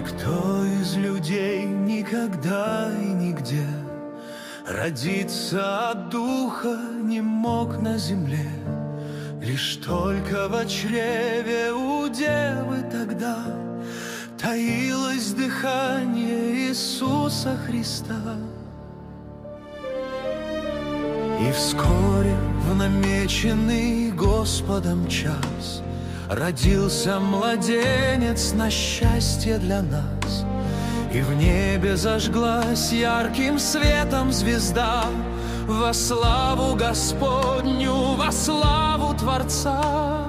Никто из людей никогда и нигде родиться от духа не мог на земле. Лишь только в чреве у девы тогда таилось дыхание Иисуса Христа. И вскоре в намеченный Господом час родился младенец на счастье для нас. И в небе зажглась ярким светом звезда во славу Господню, во славу Творца.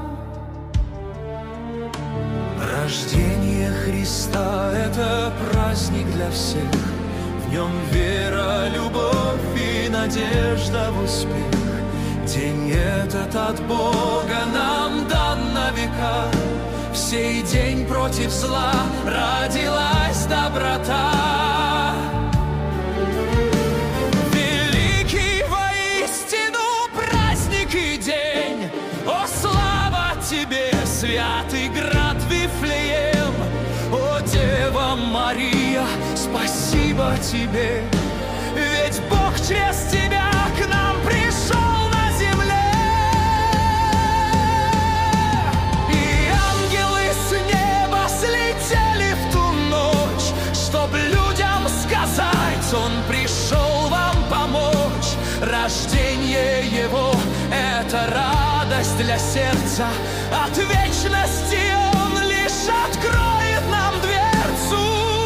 Рождение Христа — это праздник для всех. В нем вера, любовь и надежда в успех. День этот от Бога нам дан на века. В сей день против зла родилась доброта. Великий воистину праздник и день. О, слава тебе, святый град Вифлеем! О, Дева Мария, спасибо тебе, ведь Бог через тебя к нам пришел на земле. И ангелы с неба слетели в ту ночь, чтоб людям сказать: Он пришел вам помочь. Рождение Его — это радость для сердца. От вечности Он лишь откроет нам дверцу.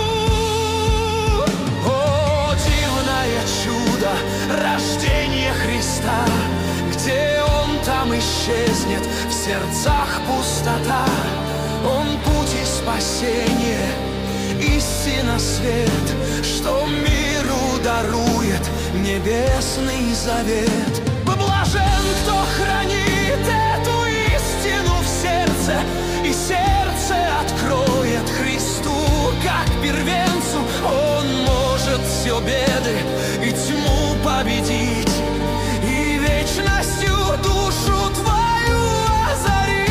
О, дивное чудо, рождение Христа! Где Он, там исчезнет, в сердцах пустота. Он путь и спасение, истина свет, что миру дарует небесный завет. Блажен, кто хранит эту истину в сердце, и сердце откроет Христу как первенцу. Он может все беды и тьму победить, и вечностью душу твою озарить.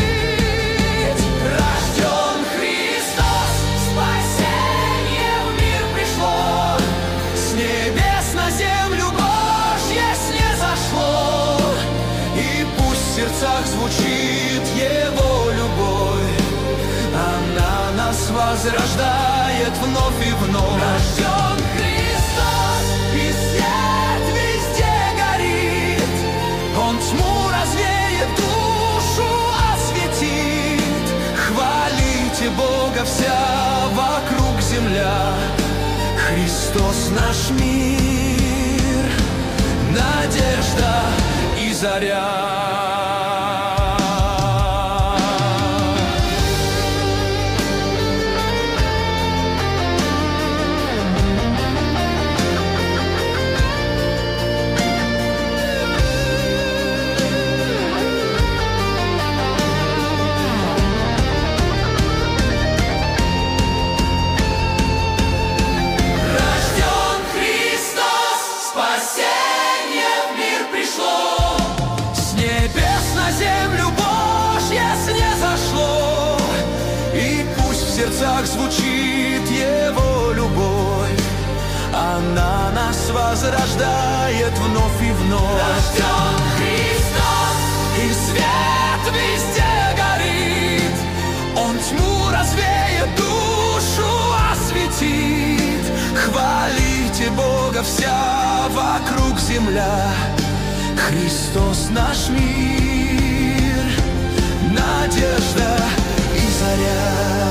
Рожден Христос, спасение в мир пришло, с небес на землю Божье снизошло. И пусть в сердцах звучит Его любовь, она нас возрождает вновь и вновь. Рожден Христос, и свет везде горит. Он тьму развеет, душу осветит. Хвалите Бога вся вокруг земля. Христос наш мир, надежда и заря. В сердцах звучит Его любовь, она нас возрождает вновь и вновь. Рожден Христос, и свет везде горит. Он тьму развеет, душу осветит. Хвалите Бога вся вокруг земля. Христос наш мир, надежда и заря.